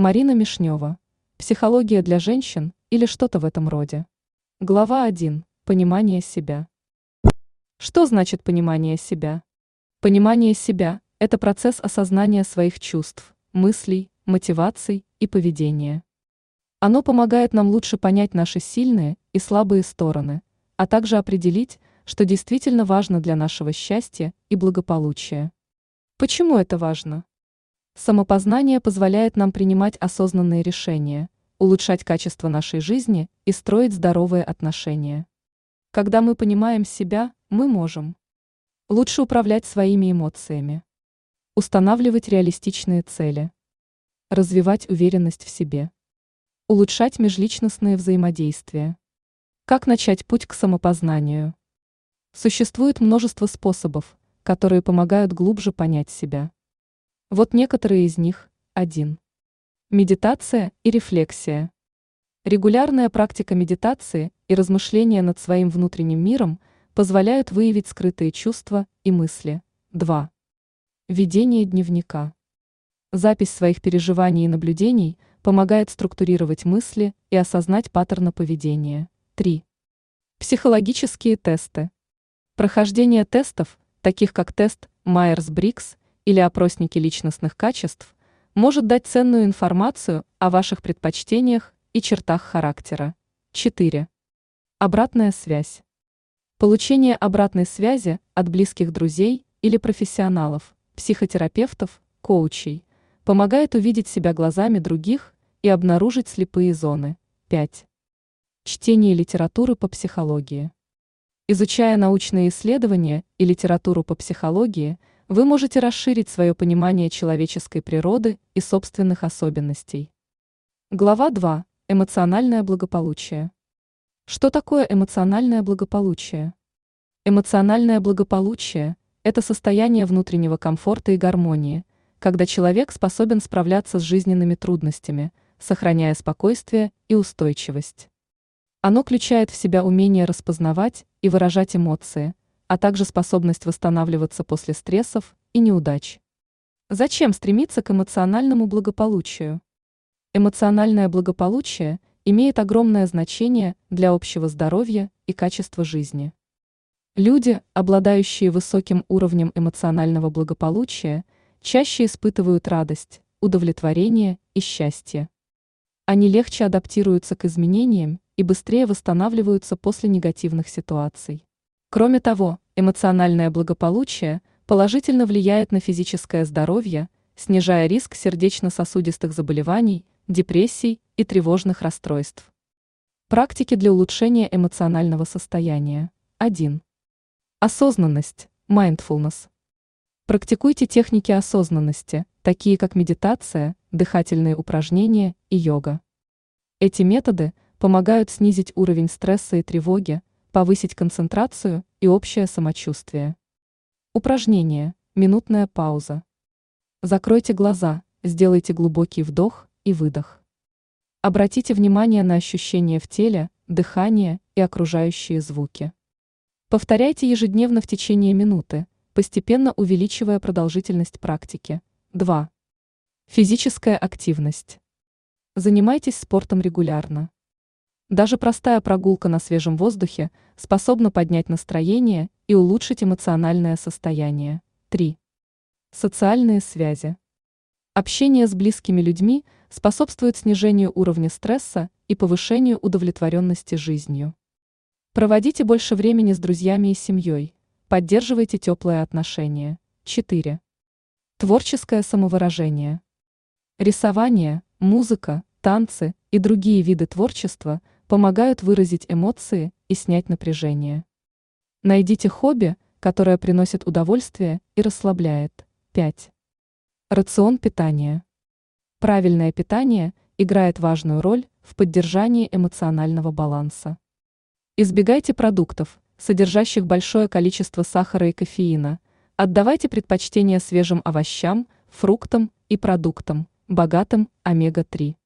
Марина Мишнева. Психология для женщин или что-то в этом роде. Глава 1. Понимание себя. Что значит понимание себя? Понимание себя – это процесс осознания своих чувств, мыслей, мотиваций и поведения. Оно помогает нам лучше понять наши сильные и слабые стороны, а также определить, что действительно важно для нашего счастья и благополучия. Почему это важно? Самопознание позволяет нам принимать осознанные решения, улучшать качество нашей жизни и строить здоровые отношения. Когда мы понимаем себя, мы можем лучше управлять своими эмоциями, устанавливать реалистичные цели, развивать уверенность в себе, улучшать межличностные взаимодействия. Как начать путь к самопознанию? Существует множество способов, которые помогают глубже понять себя. Вот некоторые из них. 1. Медитация и рефлексия. Регулярная практика медитации и размышления над своим внутренним миром позволяют выявить скрытые чувства и мысли. 2. Ведение дневника. Запись своих переживаний и наблюдений помогает структурировать мысли и осознать паттерны поведения. 3. Психологические тесты. Прохождение тестов, таких как тест Майерс-Бриггс или опросники личностных качеств, может дать ценную информацию о ваших предпочтениях и чертах характера. 4. Обратная связь. Получение обратной связи от близких друзей или профессионалов, психотерапевтов, коучей, помогает увидеть себя глазами других и обнаружить слепые зоны. 5. Чтение литературы по психологии. Изучая научные исследования и литературу по психологии, вы можете расширить свое понимание человеческой природы и собственных особенностей. Глава 2. Эмоциональное благополучие. Что такое эмоциональное благополучие? Эмоциональное благополучие – это состояние внутреннего комфорта и гармонии, когда человек способен справляться с жизненными трудностями, сохраняя спокойствие и устойчивость. Оно включает в себя умение распознавать и выражать эмоции, а также способность восстанавливаться после стрессов и неудач. Зачем стремиться к эмоциональному благополучию? Эмоциональное благополучие имеет огромное значение для общего здоровья и качества жизни. Люди, обладающие высоким уровнем эмоционального благополучия, чаще испытывают радость, удовлетворение и счастье. Они легче адаптируются к изменениям и быстрее восстанавливаются после негативных ситуаций. Кроме того, эмоциональное благополучие положительно влияет на физическое здоровье, снижая риск сердечно-сосудистых заболеваний, депрессий и тревожных расстройств. Практики для улучшения эмоционального состояния. 1. Осознанность, mindfulness. Практикуйте техники осознанности, такие как медитация, дыхательные упражнения и йога. Эти методы помогают снизить уровень стресса и тревоги, повысить концентрацию и общее самочувствие. Упражнение. Минутная пауза. Закройте глаза, сделайте глубокий вдох и выдох. Обратите внимание на ощущения в теле, дыхание и окружающие звуки. Повторяйте ежедневно в течение минуты, постепенно увеличивая продолжительность практики. 2. Физическая активность. Занимайтесь спортом регулярно. Даже простая прогулка на свежем воздухе способна поднять настроение и улучшить эмоциональное состояние. 3. Социальные связи. Общение с близкими людьми способствует снижению уровня стресса и повышению удовлетворенности жизнью. Проводите больше времени с друзьями и семьей, поддерживайте теплые отношения. 4. Творческое самовыражение. Рисование, музыка, танцы и другие виды творчества помогают выразить эмоции и снять напряжение. Найдите хобби, которое приносит удовольствие и расслабляет. 5. Рацион питания. Правильное питание играет важную роль в поддержании эмоционального баланса. Избегайте продуктов, содержащих большое количество сахара и кофеина. Отдавайте предпочтение свежим овощам, фруктам и продуктам, богатым омега-3.